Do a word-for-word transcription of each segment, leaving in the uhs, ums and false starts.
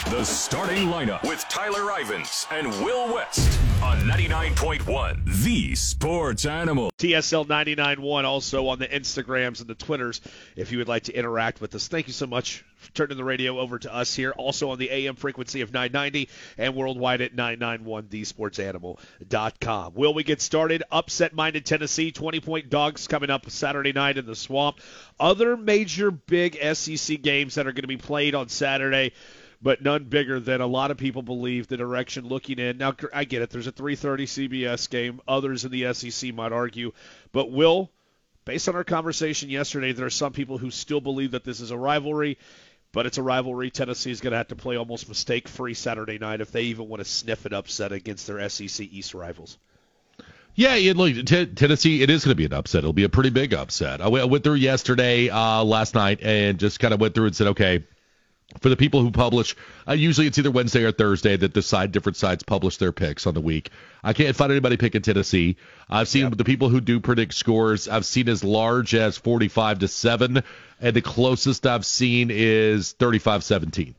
The starting lineup with Tyler Ivins and Will West on ninety-nine point one, The Sports Animal. T S L ninety-nine point one also on the Instagrams and the Twitters if you would like to interact with us. Thank you so much for turning the radio over to us here. Also on the A M frequency of nine ninety and worldwide at nine ninety-one the sports animal dot com. Will we get started? Upset-minded Tennessee, twenty-point dogs coming up Saturday night in the Swamp. Other major big S E C games that are going to be played on Saturday, but none bigger than a lot of people believe the direction looking in. Now, I get it. There's a three thirty C B S game. Others in the S E C might argue. But, Will, based on our conversation yesterday, there are some people who still believe that this is a rivalry, but it's a rivalry Tennessee's going to have to play almost mistake-free Saturday night if they even want to sniff an upset against their S E C East rivals. Yeah, it, look, t- Tennessee, it is going to be an upset. It'll be a pretty big upset. I, w- I went through yesterday, uh, last night, and just kind of went through and said, okay, for the people who publish, uh, usually it's either Wednesday or Thursday that the side different sites publish their picks on the week. I can't find anybody picking Tennessee. I've seen yep. the people who do predict scores. I've seen as large as forty-five to seven, and the closest I've seen is thirty-five seventeen.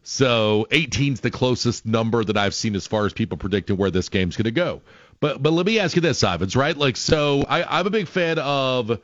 So eighteen's the closest number that I've seen as far as people predicting where this game's going to go. But but let me ask you this, Ivins, right? Like, so I, I'm a big fan of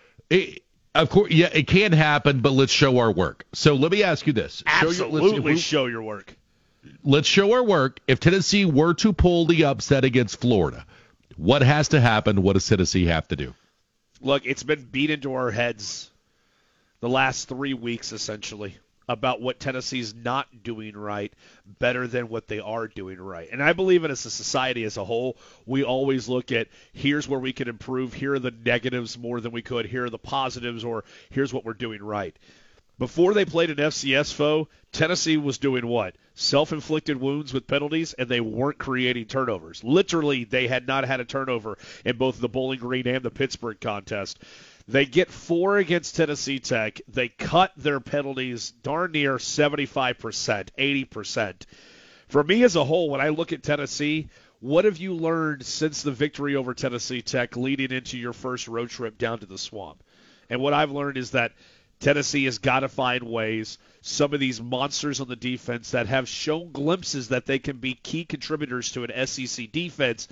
it. Of course, yeah, it can happen, but let's show our work. So let me ask you this. Absolutely show your, let's, show your work. Let's show our work. If Tennessee were to pull the upset against Florida, what has to happen? What does Tennessee have to do? Look, it's been beat into our heads the last three weeks, essentially, about what Tennessee's not doing right better than what they are doing right. And I believe in as a society as a whole, we always look at here's where we can improve, here are the negatives more than we could, here are the positives, or here's what we're doing right. Before they played an F C S foe, Tennessee was doing what? Self-inflicted wounds with penalties, and they weren't creating turnovers. Literally, they had not had a turnover in both the Bowling Green and the Pittsburgh contest. They get four against Tennessee Tech. They cut their penalties darn near seventy-five percent, eighty percent. For me as a whole, when I look at Tennessee, what have you learned since the victory over Tennessee Tech leading into your first road trip down to the Swamp? And what I've learned is that Tennessee has got to find ways, some of these monsters on the defense that have shown glimpses that they can be key contributors to an S E C defense,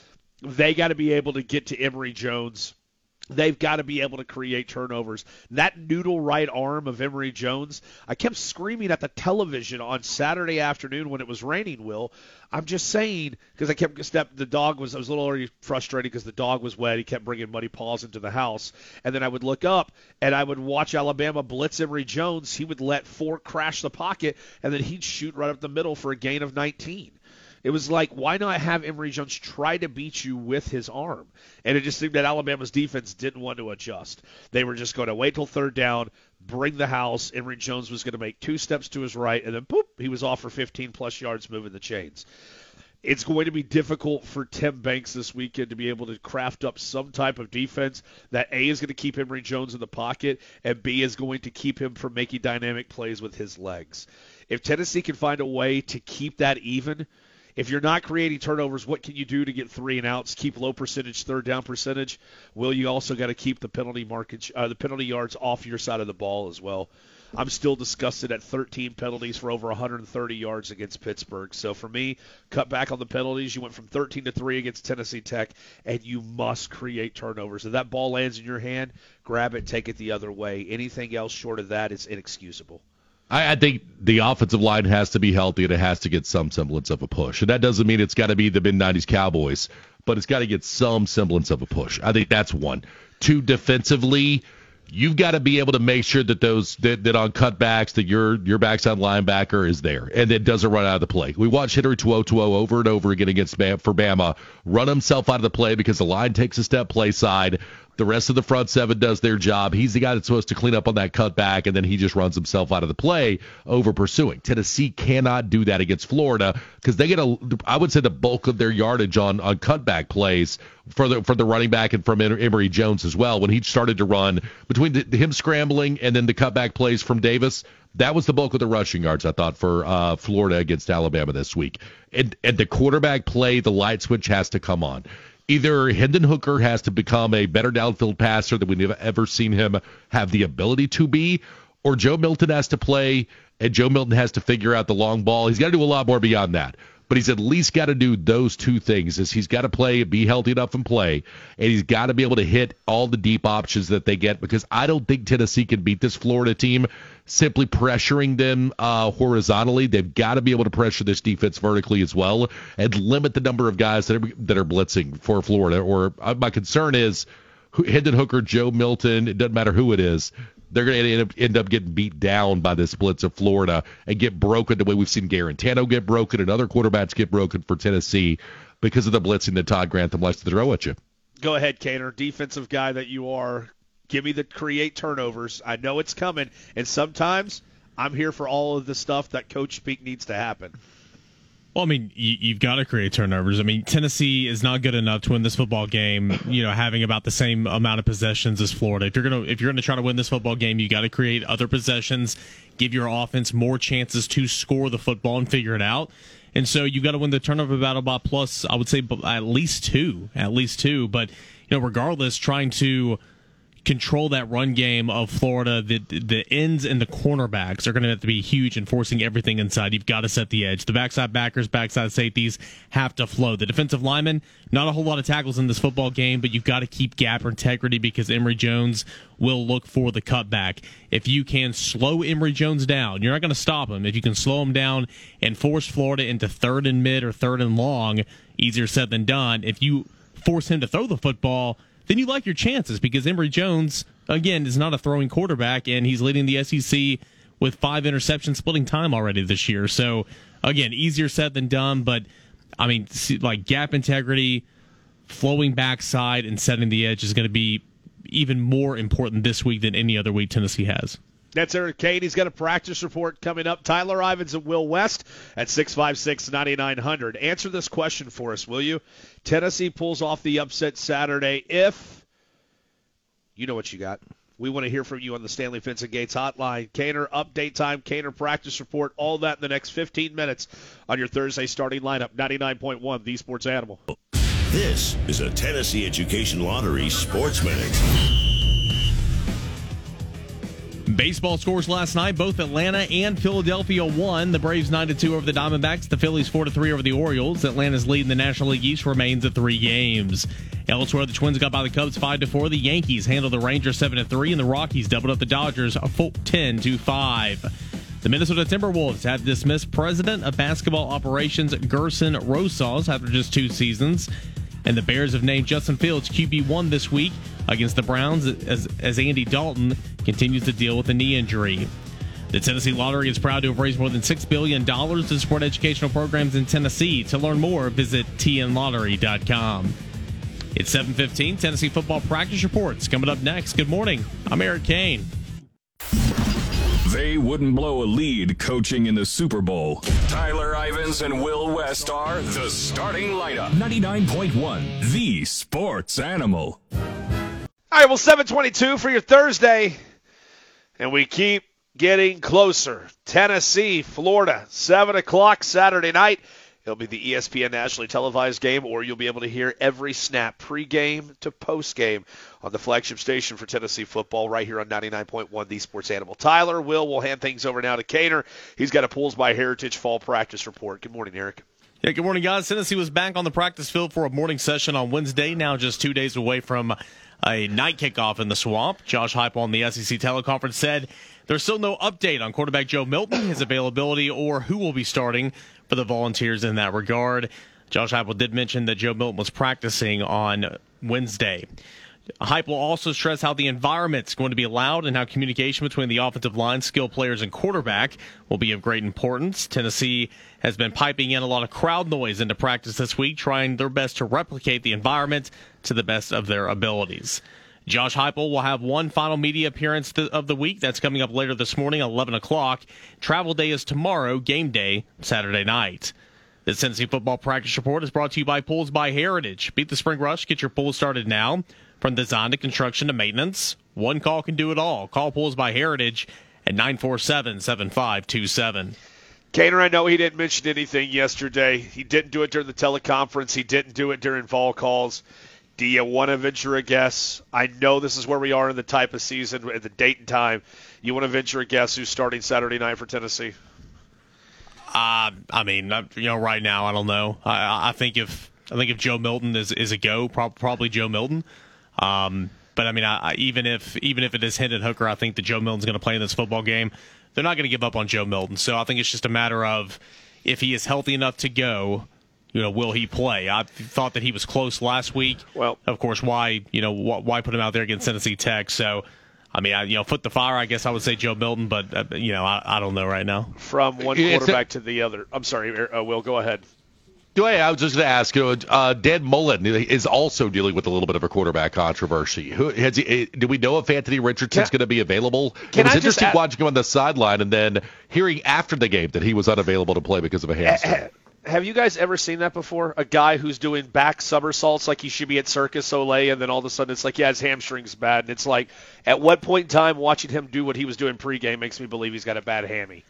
they got to be able to get to Emory Jones. They've got to be able to create turnovers. That noodle right arm of Emory Jones, I kept screaming at the television on Saturday afternoon when it was raining, Will. I'm just saying, because I kept step. The dog was, I was a little already frustrated because the dog was wet. He kept bringing muddy paws into the house. And then I would look up, and I would watch Alabama blitz Emory Jones. He would let four crash the pocket, and then he'd shoot right up the middle for a gain of nineteen. It was like, why not have Emory Jones try to beat you with his arm? And it just seemed that Alabama's defense didn't want to adjust. They were just going to wait till third down, bring the house. Emory Jones was going to make two steps to his right, and then, boop, he was off for fifteen-plus yards moving the chains. It's going to be difficult for Tim Banks this weekend to be able to craft up some type of defense that, A, is going to keep Emory Jones in the pocket, and B, is going to keep him from making dynamic plays with his legs. If Tennessee can find a way to keep that even, if you're not creating turnovers, what can you do to get three and outs, keep low percentage third down percentage? Will you also got to keep the penalty market, uh, the penalty yards off your side of the ball as well? I'm still disgusted at thirteen penalties for over one hundred thirty yards against Pittsburgh. So for me, cut back on the penalties. You went from thirteen to three against Tennessee Tech, and you must create turnovers. If that ball lands in your hand, grab it, take it the other way. Anything else short of that is inexcusable. I, I think the offensive line has to be healthy, and it has to get some semblance of a push. And that doesn't mean it's got to be the mid nineties Cowboys, but it's got to get some semblance of a push. I think that's one. Two, defensively, you've got to be able to make sure that those that, that on cutbacks that your your backside linebacker is there and it doesn't run out of the play. We watched Henry To'oTo'o over and over again against Bam, for Bama run himself out of the play because the line takes a step play side. The rest of the front seven does their job. He's the guy that's supposed to clean up on that cutback, and then he just runs himself out of the play over pursuing. Tennessee cannot do that against Florida because they get a, I would say, the bulk of their yardage on, on cutback plays for the for the running back and from Emory Jones as well. When he started to run between the, him scrambling and then the cutback plays from Davis, that was the bulk of the rushing yards, I thought, for uh, Florida against Alabama this week. And, and the quarterback play, the light switch has to come on. Either Hendon Hooker has to become a better downfield passer than we've ever seen him have the ability to be, or Joe Milton has to play and Joe Milton has to figure out the long ball. He's got to do a lot more beyond that. But he's at least got to do those two things. Is he's got to play, be healthy enough and play, and he's got to be able to hit all the deep options that they get, because I don't think Tennessee can beat this Florida team simply pressuring them uh, horizontally. They've got to be able to pressure this defense vertically as well and limit the number of guys that are, that are blitzing for Florida. Or uh, my concern is Hendon Hooker, Joe Milton, it doesn't matter who it is, they're going to end up, end up getting beat down by this blitz of Florida and get broken the way we've seen Garantano get broken and other quarterbacks get broken for Tennessee because of the blitzing that Todd Grantham likes to throw at you. Go ahead, Cater. Defensive guy that you are, give me the create turnovers. I know it's coming, and sometimes I'm here for all of the stuff that coach speak needs to happen. Well, I mean, you, you've got to create turnovers. I mean, Tennessee is not good enough to win this football game, you know, having about the same amount of possessions as Florida. If you're going to if you're going to try to win this football game, you got to create other possessions, give your offense more chances to score the football and figure it out. And so you got to win the turnover battle by plus, I would say, at least two, at least two. But, you know, regardless, trying to control that run game of Florida, the the ends and the cornerbacks are going to have to be huge in forcing everything inside. You've got to set the edge. The backside backers, backside safeties have to flow. The defensive linemen, not a whole lot of tackles in this football game, but you've got to keep gap integrity because Emory Jones will look for the cutback. If you can slow Emory Jones down, you're not going to stop him. If you can slow him down and force Florida into third and mid or third and long, easier said than done. If you force him to throw the football, then you like your chances because Emory Jones, again, is not a throwing quarterback, and he's leading the S E C with five interceptions splitting time already this year. So, again, easier said than done, but, I mean, like gap integrity, flowing backside, and setting the edge is going to be even more important this week than any other week Tennessee has. That's Eric Kane. He's got a practice report coming up. Tyler Ivins and Will West at six five six, nine nine hundred. Answer this question for us, will you? Tennessee pulls off the upset Saturday if you know what you got. We want to hear from you on the Stanley Fence and Gates hotline. Caner update time, Caner practice report, all that in the next fifteen minutes on your Thursday starting lineup. ninety-nine point one, The Sports Animal. This is a Tennessee Education Lottery Sports Minute. Baseball scores last night. Both Atlanta and Philadelphia won. The Braves nine to two over the Diamondbacks. The Phillies four to three over the Orioles. Atlanta's lead in the National League East remains at three games. Elsewhere, the Twins got by the Cubs five to four. The Yankees handled the Rangers seven to three, and the Rockies doubled up the Dodgers ten to five. The Minnesota Timberwolves have dismissed President of Basketball Operations Gerson Rosas after just two seasons. And the Bears have named Justin Fields Q B one this week against the Browns as, as Andy Dalton continues to deal with a knee injury. The Tennessee Lottery is proud to have raised more than six billion dollars to support educational programs in Tennessee. To learn more, visit T N lottery dot com. It's seven fifteen, Tennessee football practice reports. Coming up next, good morning. I'm Eric Kane. They wouldn't blow a lead coaching in the Super Bowl. Tyler Ivins and Will West are the starting lineup. ninety-nine point one, The Sports Animal. All right, well, seven twenty-two for your Thursday, and we keep getting closer. Tennessee, Florida, seven o'clock Saturday night. It'll be the E S P N nationally televised game, or you'll be able to hear every snap pregame to postgame on the flagship station for Tennessee football right here on ninety-nine point one, The Sports Animal. Tyler, Will, will hand things over now to Caner. He's got a Pools by Heritage fall practice report. Good morning, Eric. Yeah, good morning, guys. Tennessee was back on the practice field for a morning session on Wednesday, now just two days away from a night kickoff in the Swamp. Josh Heupel on the S E C teleconference said there's still no update on quarterback Joe Milton, his availability, or who will be starting for the Volunteers in that regard. Josh Heupel did mention that Joe Milton was practicing on Wednesday. Heupel also stressed how the environment's going to be loud and how communication between the offensive line, skill players, and quarterback will be of great importance. Tennessee has been piping in a lot of crowd noise into practice this week, trying their best to replicate the environment to the best of their abilities. Josh Heupel will have one final media appearance th- of the week. That's coming up later this morning, eleven o'clock. Travel day is tomorrow, game day, Saturday night. The Tennessee football practice report is brought to you by Pools by Heritage. Beat the spring rush. Get your pool started now. From design to construction to maintenance, one call can do it all. Call Pools by Heritage at nine four seven, seven five two seven. Caner, I know he didn't mention anything yesterday. He didn't do it during the teleconference. He didn't do it during fall calls. Do you want to venture a guess? I know this is where we are in the type of season, at the date and time. You want to venture a guess who's starting Saturday night for Tennessee? Uh, I mean, you know, right now I don't know. I, I think if I think if Joe Milton is, is a go, prob- probably Joe Milton. Um, but I mean, I, I, even if even if it is Hendon Hooker, I think that Joe Milton's going to play in this football game. They're not going to give up on Joe Milton. So I think it's just a matter of if he is healthy enough to go, you know, will he play? I thought that he was close last week. Well, of course, why you know why put him out there against Tennessee Tech? So. I mean, I, you know, foot the fire, I guess I would say Joe Milton, but, uh, you know, I, I don't know right now. From one quarterback to the other. I'm sorry, uh, Will, go ahead. Hey, I was just going to ask, you know, uh, Dan Mullen is also dealing with a little bit of a quarterback controversy. Who has he, do we know if Anthony Richardson's going to be available? It was interesting add, watching him on the sideline and then hearing after the game that he was unavailable to play because of a hamstring. Have you guys ever seen that before? A guy who's doing back somersaults like he should be at Circus Soleil, and then all of a sudden it's like, yeah, his hamstring's bad. And it's like, at what point in time watching him do what he was doing pregame makes me believe he's got a bad hammy?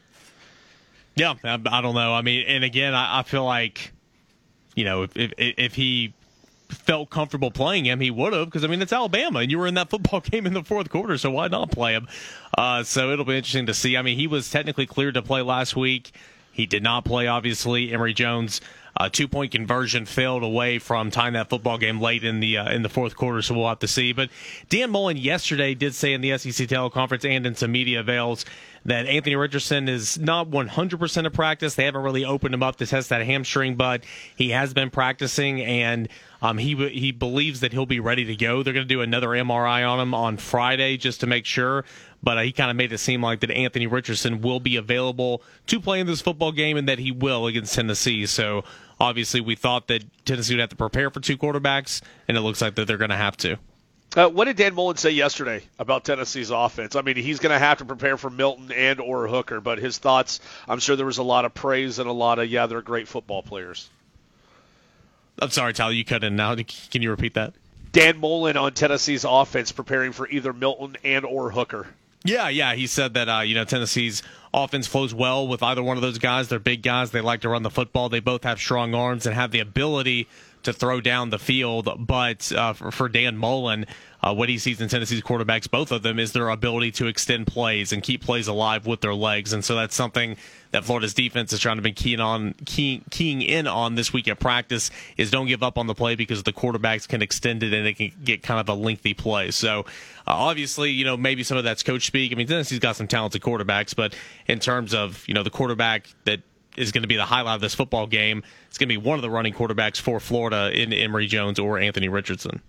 Yeah, I, I don't know. I mean, and again, I, I feel like, you know, if, if if he felt comfortable playing him, he would have, because, I mean, it's Alabama, and you were in that football game in the fourth quarter, so why not play him? Uh, so it'll be interesting to see. I mean, he was technically cleared to play last week. He did not play, obviously. Emory Jones, uh, two-point conversion failed away from tying that football game late in the uh, in the fourth quarter, so we'll have to see. But Dan Mullen yesterday did say in the S E C teleconference and in some media avails that Anthony Richardson is not one hundred percent of practice. They haven't really opened him up to test that hamstring, but he has been practicing, and um, he he believes that he'll be ready to go. They're going to do another M R I on him on Friday just to make sure. But uh, he kind of made it seem like that Anthony Richardson will be available to play in this football game and that he will against Tennessee. So obviously we thought that Tennessee would have to prepare for two quarterbacks, and it looks like that they're going to have to. Uh, what did Dan Mullen say yesterday about Tennessee's offense? I mean, he's going to have to prepare for Milton and or Hooker, but his thoughts, I'm sure there was a lot of praise and a lot of, yeah, they're great football players. I'm sorry, Tyler, you cut in now. Can you repeat that? Dan Mullen on Tennessee's offense preparing for either Milton and or Hooker. Yeah, yeah. He said that, uh, you know, Tennessee's offense flows well with either one of those guys. They're big guys. They like to run the football. They both have strong arms and have the ability to throw down the field. But uh, for, for Dan Mullen, uh, what he sees in Tennessee's quarterbacks, both of them, is their ability to extend plays and keep plays alive with their legs. And so that's something that Florida's defense is trying to be keying on, key, keying in on this week at practice, is don't give up on the play because the quarterbacks can extend it and it can get kind of a lengthy play. So uh, obviously, you know, maybe some of that's coach speak. I mean, Tennessee's got some talented quarterbacks, but in terms of, you know, the quarterback that is going to be the highlight of this football game, it's going to be one of the running quarterbacks for Florida in Emory Jones or Anthony Richardson.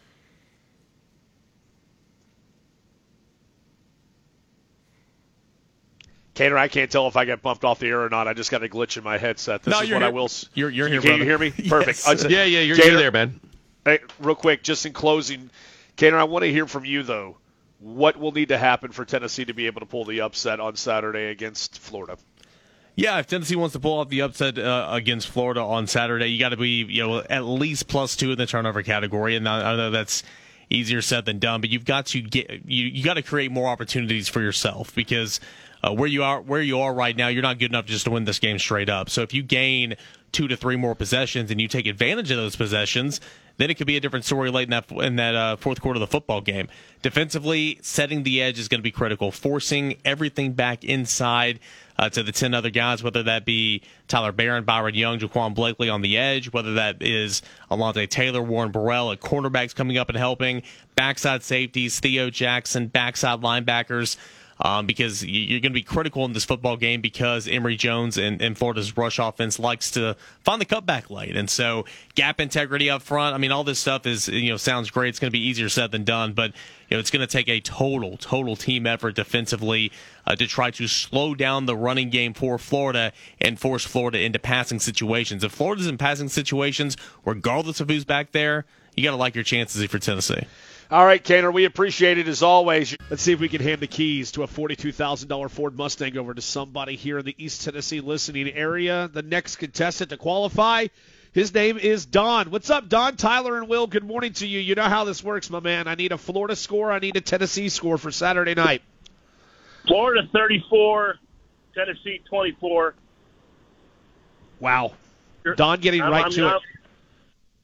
Cater, I can't tell if I got bumped off the air or not. I just got a glitch in my headset. This no, is you're what here. I will. You're, you're here, Can brother. you hear me? Perfect. Yes. Yeah, yeah, you're, Cater, you're there, man. Hey, real quick, just in closing, Cater, I want to hear from you, though. What will need to happen for Tennessee to be able to pull the upset on Saturday against Florida? Yeah, if Tennessee wants to pull off the upset uh, against Florida on Saturday, you got to be, you know, at least plus two in the turnover category. And I know that's easier said than done, but you've got to get you you got to create more opportunities for yourself, because uh, where you are where you are right now, you're not good enough just to win this game straight up. So if you gain two to three more possessions and you take advantage of those possessions, then it could be a different story late in that in that uh, fourth quarter of the football game. Defensively, setting the edge is going to be critical. Forcing everything back inside uh, to the ten other guys, whether that be Tyler Barron, Byron Young, Jaquan Blakely on the edge, whether that is Alontae Taylor, Warren Burrell at cornerbacks coming up and helping, backside safeties, Theo Jackson, backside linebackers. Um, because you're going to be critical in this football game, because Emory Jones and, and Florida's rush offense likes to find the cutback lane. And so gap integrity up front, I mean, all this stuff is, you know, sounds great. It's going to be easier said than done, but, you know, it's going to take a total, total team effort defensively uh, to try to slow down the running game for Florida and force Florida into passing situations. If Florida's in passing situations, regardless of who's back there, you got to like your chances if you're Tennessee. All right, Kaner, we appreciate it as always. Let's see if we can hand the keys to a forty-two thousand dollars Ford Mustang over to somebody here in the East Tennessee listening area. The next contestant to qualify, his name is Don. What's up, Don? Tyler and Will, good morning to you. You know how this works, my man. I need a Florida score. I need a Tennessee score for Saturday night. Florida thirty-four, Tennessee twenty-four. Wow. Don getting I'm, right I'm, to I'm, it.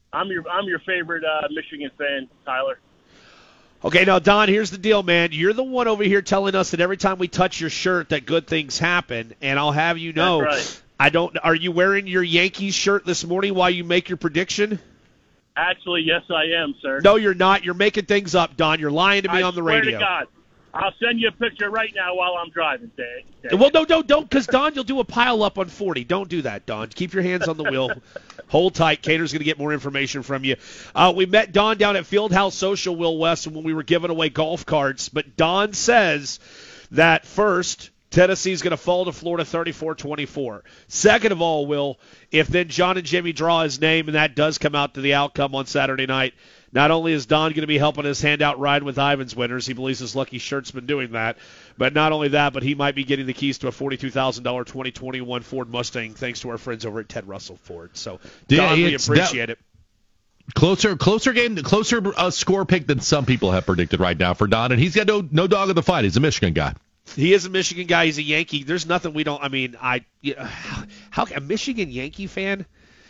I'm your I'm your favorite uh, Michigan fan, Tyler. Okay, now, Don, here's the deal, man. You're the one over here telling us that every time we touch your shirt that good things happen, and I'll have you know, That's right. I don't. Are you wearing your Yankees shirt this morning while you make your prediction? Actually, yes, I am, sir. No, you're not. You're making things up, Don. You're lying to me I on the swear radio. To God. I'll send you a picture right now while I'm driving, Dave. Dave. Well, no, no, don't, because, Don, you'll do a pile up on forty. Don't do that, Don. Keep your hands on the wheel. Hold tight. Cater's going to get more information from you. Uh, we met Don down at Fieldhouse Social, Will West, when we were giving away golf carts. But Don says that, first, Tennessee's going to fall to Florida thirty-four twenty-four. Second of all, Will, if then John and Jimmy draw his name and that does come out to the outcome on Saturday night, not only is Don going to be helping us hand out Ride with Ivans winners, he believes his lucky shirt's been doing that, but not only that, but he might be getting the keys to a forty-two thousand dollars twenty twenty-one Ford Mustang thanks to our friends over at Ted Russell Ford. So, Yeah, Don, we it's appreciate that- it. Closer, closer game, closer uh, score pick than some people have predicted right now for Don, and he's got no no dog in the fight. He's a Michigan guy. He is a Michigan guy. He's a Yankee. There's nothing we don't. I mean, I you know, how a Michigan Yankee fan.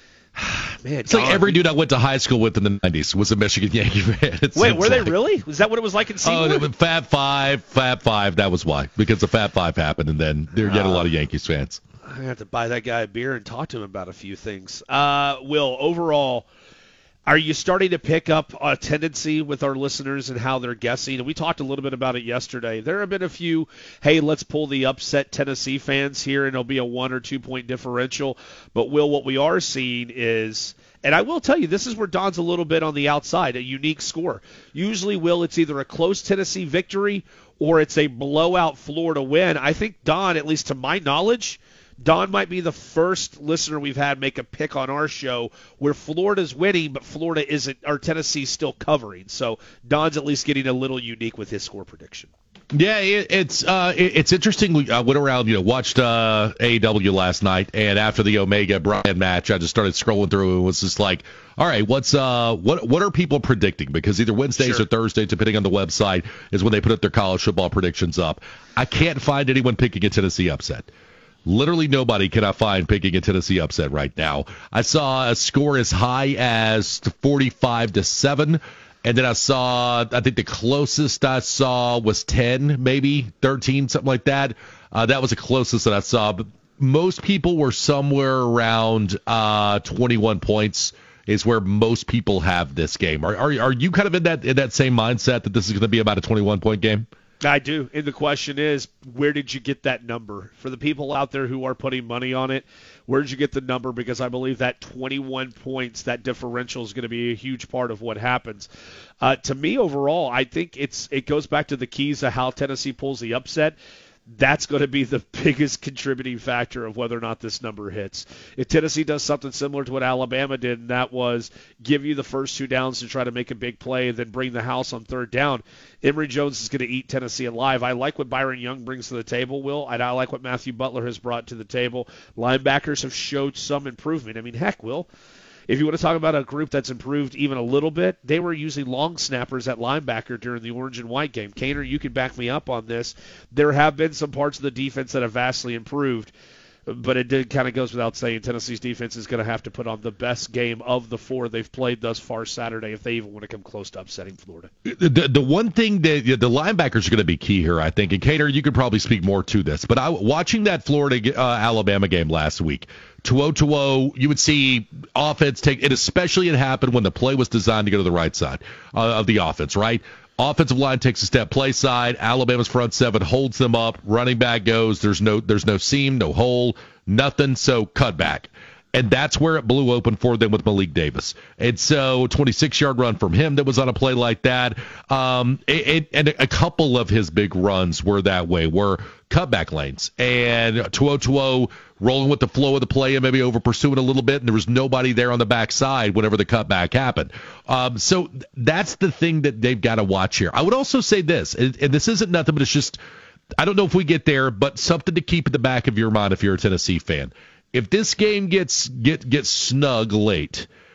Man, It's like Don, every we- dude I went to high school with in the nineties was a Michigan Yankee fan. It Wait, seems were they like. really? Was that what it was like in Oh, Seymour? no, Fab Five, Fab Five. That was why, because the Fab Five happened, and then there get a lot of Yankees fans. I have to buy that guy a beer and talk to him about a few things. Uh, Will, overall, are you starting to pick up a tendency with our listeners and how they're guessing? And we talked a little bit about it yesterday. There have been a few, hey, let's pull the upset Tennessee fans here, and it'll be a one or two point differential. But, Will, what we are seeing is, and I will tell you, this is where Don's a little bit on the outside, a unique score. Usually, Will, it's either a close Tennessee victory or it's a blowout Florida win. I think Don, at least to my knowledge, Don might be the first listener we've had make a pick on our show where Florida's winning, but Florida isn't, or Tennessee's still covering. So Don's at least getting a little unique with his score prediction. Yeah, it, it's uh, it, it's interesting. We uh, went around, you know, watched uh, A E W last night, and after the Omega Bryan match, I just started scrolling through and was just like, all right, what's uh, what what are people predicting? Because either Wednesdays Sure. or Thursdays, depending on the website, is when they put up their college football predictions up. I can't find anyone picking a Tennessee upset. Literally nobody can I find picking a Tennessee upset right now. I saw a score as high as forty-five to seven, and then I saw, I think the closest I saw was ten, maybe thirteen, something like that. Uh, that was the closest that I saw. But most people were somewhere around uh, twenty-one points is where most people have this game. Are, are are you kind of in that in that same mindset that this is going to be about a twenty-one point game? I do. And the question is, where did you get that number? For the people out there who are putting money on it, where did you get the number? Because I believe that twenty-one points, that differential is going to be a huge part of what happens. Uh, to me, overall, I think it's it goes back to the keys of how Tennessee pulls the upset. That's going to be the biggest contributing factor of whether or not this number hits. If Tennessee does something similar to what Alabama did, and that was give you the first two downs to try to make a big play and then bring the house on third down, Emory Jones is going to eat Tennessee alive. I like what Byron Young brings to the table, Will, and I like what Matthew Butler has brought to the table. Linebackers have showed some improvement. I mean, heck, Will, if you want to talk about a group that's improved even a little bit, they were using long snappers at linebacker during the orange and white game. Kaner, you can back me up on this. There have been some parts of the defense that have vastly improved, but it did kind of goes without saying Tennessee's defense is going to have to put on the best game of the four they've played thus far Saturday if they even want to come close to upsetting Florida. The, the one thing that the linebackers are going to be key here, I think, and Kater, you could probably speak more to this, but I, watching that Florida-Alabama uh, game last week, two oh two oh, you would see offense take it, especially it happened when the play was designed to go to the right side uh, of the offense, right? Offensive line takes a step play side. Alabama's front seven holds them up. Running back goes. There's no there's no seam, no hole, nothing. So cut back. And that's where it blew open for them with Malik Davis. And so twenty-six-yard run from him that was on a play like that. Um, and, and a couple of his big runs were that way, were cutback lanes. And two oh two oh rolling with the flow of the play and maybe over pursuing a little bit, and there was nobody there on the backside whenever the cutback happened. Um, so that's the thing that they've got to watch here. I would also say this, and, and this isn't nothing, but it's just, I don't know if we get there, but something to keep in the back of your mind if you're a Tennessee fan. If this game gets get gets snug late,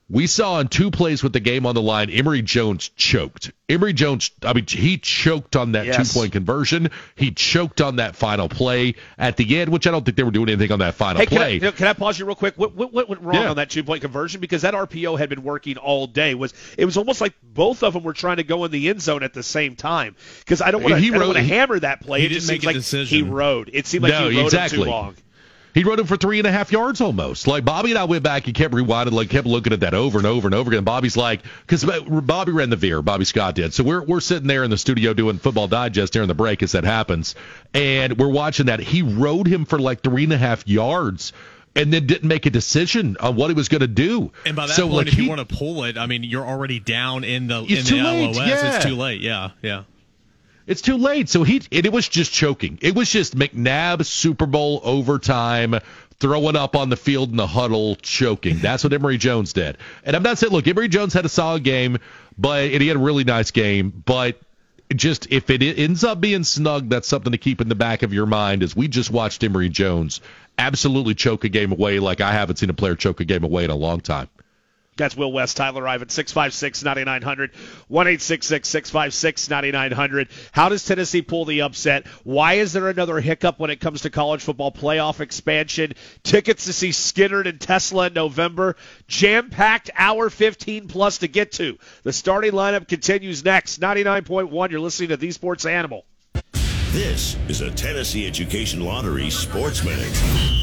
We saw on two plays with the game on the line, Emory Jones choked. Emory Jones, I mean, he choked on that yes. two-point conversion. He choked on that final play at the end, which I don't think they were doing anything on that final hey, play. Can I, can I pause you real quick? What, what, what went wrong Yeah. on that two-point conversion? Because that R P O had been working all day. Was It was almost like both of them were trying to go in the end zone at the same time. Because I don't want to hammer that play. He it didn't just make seems a like decision. he rode. It seemed like No, he rode exactly. him too long. He rode him for three and a half yards almost. Like, Bobby and I went back and kept rewinding, like, kept looking at that over and over and over again. Bobby's like, because Bobby ran the veer, Bobby Scott did. So we're we're sitting there in the studio doing Football Digest during the break as that happens. And we're watching that. He rode him for like three and a half yards and then didn't make a decision on what he was going to do. And by that so, point, like, if he, you want to pull it, I mean, you're already down in the, in It's the too late, L O S. yeah. It's too late. Yeah, yeah. It's too late. So he, and it was just choking. It was just McNabb Super Bowl overtime, throwing up on the field in the huddle, choking. That's what Emory Jones did. And I'm not saying, look, Emory Jones had a solid game, but and he had a really nice game. But just if it ends up being snug, that's something to keep in the back of your mind. As we just watched Emory Jones absolutely choke a game away like I haven't seen a player choke a game away in a long time. That's Will West, Tyler Ivan, six five six, nine nine hundred, one eight six six, six five six, nine nine hundred. How does Tennessee pull the upset? Why is there another hiccup when it comes to college football playoff expansion? Tickets to see Skinner and Tesla in November. Jam-packed hour fifteen plus to get to. The starting lineup continues next. ninety-nine point one, you're listening to The Sports Animal. This is a Tennessee Education Lottery Sports Minute.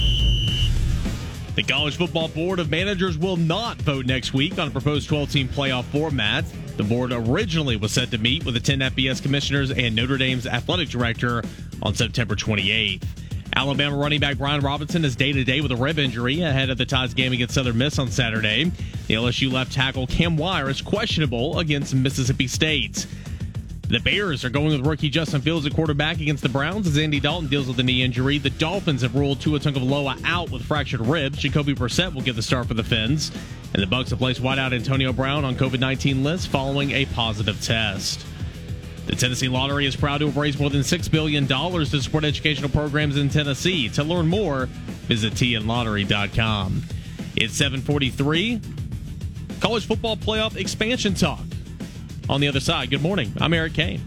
The College Football Board of Managers will not vote next week on a proposed twelve-team playoff format. The board originally was set to meet with the ten F B S commissioners and Notre Dame's athletic director on September twenty-eighth. Alabama running back Brian Robinson is day-to-day with a rib injury ahead of the Tide game against Southern Miss on Saturday. The L S U left tackle Cam Wire is questionable against Mississippi State. The Bears are going with rookie Justin Fields at quarterback against the Browns as Andy Dalton deals with a knee injury. The Dolphins have ruled Tua Tagovailoa out with fractured ribs. Jacoby Brissett will get the start for the Fins. And the Bucs have placed wideout Antonio Brown on COVID nineteen list following a positive test. The Tennessee Lottery is proud to have raised more than six billion dollars to support educational programs in Tennessee. To learn more, visit T N lottery dot com. It's seven forty-three. College football playoff expansion talk. On the other side, good morning. I'm Eric Kane.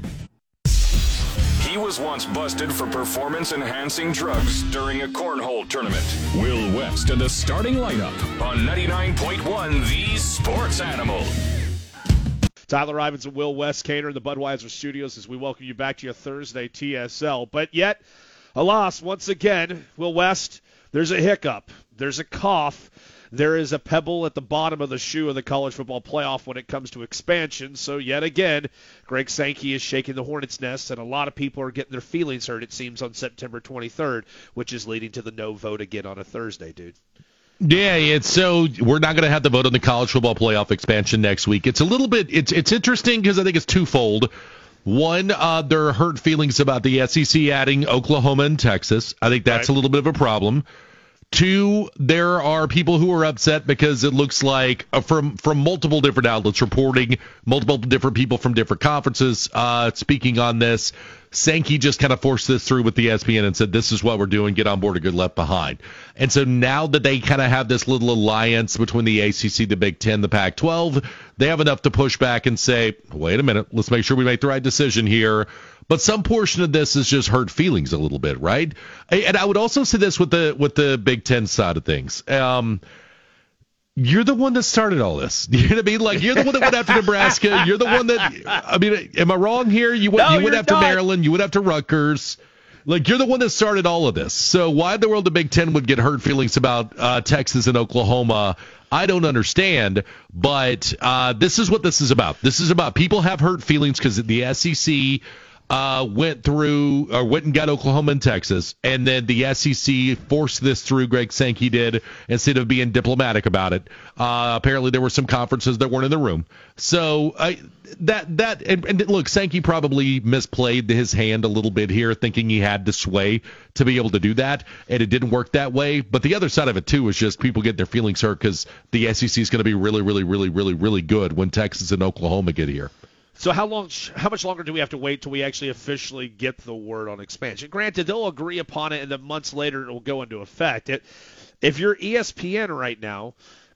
He was once busted for performance-enhancing drugs during a cornhole tournament. Will West in the starting lineup on ninety-nine point one The Sports Animal. Tyler Ivins and Will West Kaner in the Budweiser Studios as we welcome you back to your Thursday T S L. But yet, alas, once again, Will West, there's a hiccup. There's a cough. There is a pebble at the bottom of the shoe of the college football playoff when it comes to expansion. So yet again, Greg Sankey is shaking the hornet's nest, and a lot of people are getting their feelings hurt, it seems, on September twenty-third, which is leading to the no vote again on a Thursday, dude. Yeah, it's so we're not going to have the vote on the college football playoff expansion next week. It's a little bit it's it's interesting because I think it's twofold. One, uh, there are hurt feelings about the S E C adding Oklahoma and Texas. I think that's right. a little bit of a problem. Two, there are people who are upset because it looks like uh, from from multiple different outlets reporting, multiple different people from different conferences uh, speaking on this. Sankey just kind of forced this through with the E S P N and said, this is what we're doing, get on board or get left behind. And so now that they kind of have this little alliance between the A C C, the Big Ten, the Pac twelve, they have enough to push back and say, wait a minute, let's make sure we make the right decision here. But some portion of this is just hurt feelings a little bit, right? And I would also say this with the with the Big Ten side of things. Um, you're the one that started all this. You know what I mean? Like, you're the one that went after Nebraska. You're the one that, I mean, am I wrong here? You went, No, you went you're after not. Maryland. You went after Rutgers. Like, you're the one that started all of this. So why in the world the Big Ten would get hurt feelings about uh, Texas and Oklahoma, I don't understand. But uh, this is what this is about. This is about people have hurt feelings because the S E C uh, went through or went and got Oklahoma and Texas, and then the S E C forced this through. Greg Sankey did, instead of being diplomatic about it. Uh, apparently, there were some conferences that weren't in the room. So uh, that that and, and look, Sankey probably misplayed his hand a little bit here, thinking he had the sway to be able to do that, and it didn't work that way. But the other side of it too is just people getting their feelings hurt because the S E C is going to be really, really, really, really, really good when Texas and Oklahoma get here. So how long? How much longer do we have to wait till we actually officially get the word on expansion? Granted, they'll agree upon it, and then months later it will go into effect. It, if you're E S P N right now,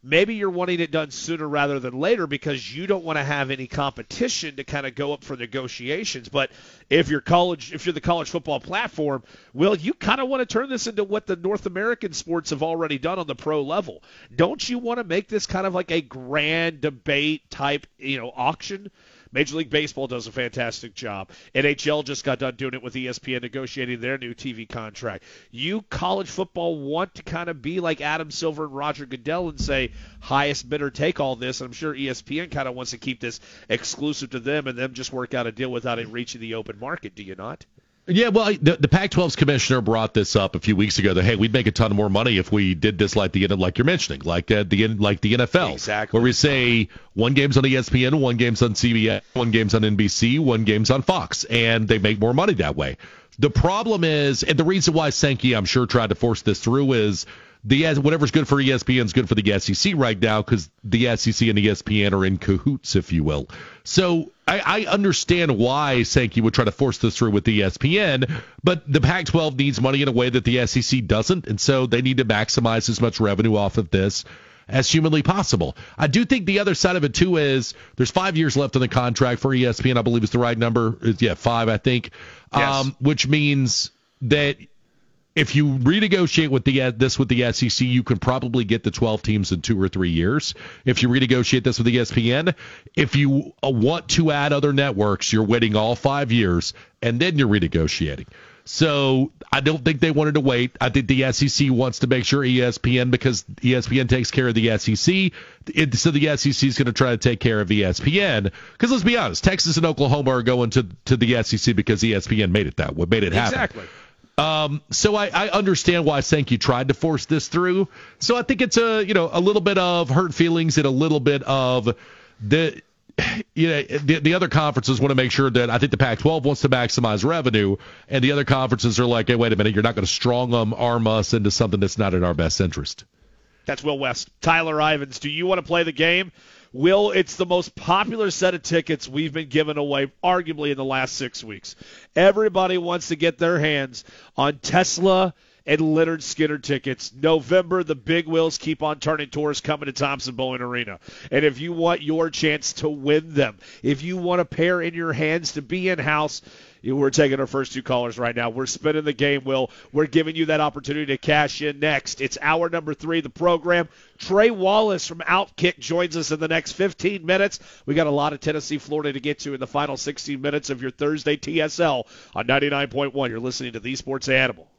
maybe you're wanting it done sooner rather than later because you don't want to have any competition to kind of go up for negotiations. But if you're college, if you're the college football platform, Will, you kind of want to turn this into what the North American sports have already done on the pro level. Don't you want to make this kind of like a grand debate type, you know, auction? Major League Baseball does a fantastic job. N H L just got done doing it with E S P N negotiating their new T V contract. You college football want to kind of be like Adam Silver and Roger Goodell and say highest bidder take all this. I'm sure E S P N kind of wants to keep this exclusive to them and them just work out a deal without it reaching the open market. Do you not? Yeah, well, the, the Pac twelve's commissioner brought this up a few weeks ago that, hey, we'd make a ton more money if we did this like the like you're mentioning, like uh, the like the N F L, exactly. Where we say one game's on E S P N, one game's on C B S, one game's on N B C, one game's on Fox, and they make more money that way. The problem is, and the reason why Sankey, I'm sure, tried to force this through is the whatever's good for E S P N is good for the S E C right now because the S E C and the E S P N are in cahoots, if you will. So I, I understand why Sankey would try to force this through with the E S P N, but the Pac twelve needs money in a way that the S E C doesn't, and so they need to maximize as much revenue off of this as humanly possible. I do think the other side of it, too, is there's five years left on the contract for E S P N. I believe is the right number. Yeah, five, I think, yes. um, which means that if you renegotiate with the this with the S E C, you can probably get the twelve teams in two or three years. If you renegotiate this with the E S P N, if you want to add other networks, you're waiting all five years, and then you're renegotiating. So I don't think they wanted to wait. I think the S E C wants to make sure E S P N, because E S P N takes care of the S E C, it, so the S E C is going to try to take care of E S P N. Because let's be honest, Texas and Oklahoma are going to to the S E C because E S P N made it that way, made it happen. Exactly. Um, so I, I understand why Sankey tried to force this through. So I think it's a you know a little bit of hurt feelings and a little bit of the you know the, the other conferences want to make sure that I think the Pac twelve wants to maximize revenue, and the other conferences are like, hey, wait a minute, you're not going to strong um, arm us into something that's not in our best interest. That's Will West. Tyler Ivins, do you want to play the game? Will, it's the most popular set of tickets we've been giving away, arguably, in the last six weeks. Everybody wants to get their hands on Tesla and Leonard Skinner tickets. November, the big wheels keep on turning tours coming to Thompson-Boling Arena. And if you want your chance to win them, if you want a pair in your hands to be in-house, we're taking our first two callers right now. We're spinning the game, Will. We're giving you that opportunity to cash in next. It's hour number three of the program. Trey Wallace from Outkick joins us in the next fifteen minutes. We got a lot of Tennessee, Florida to get to in the final sixteen minutes of your Thursday T S L on ninety-nine point one. You're listening to The Sports Animal.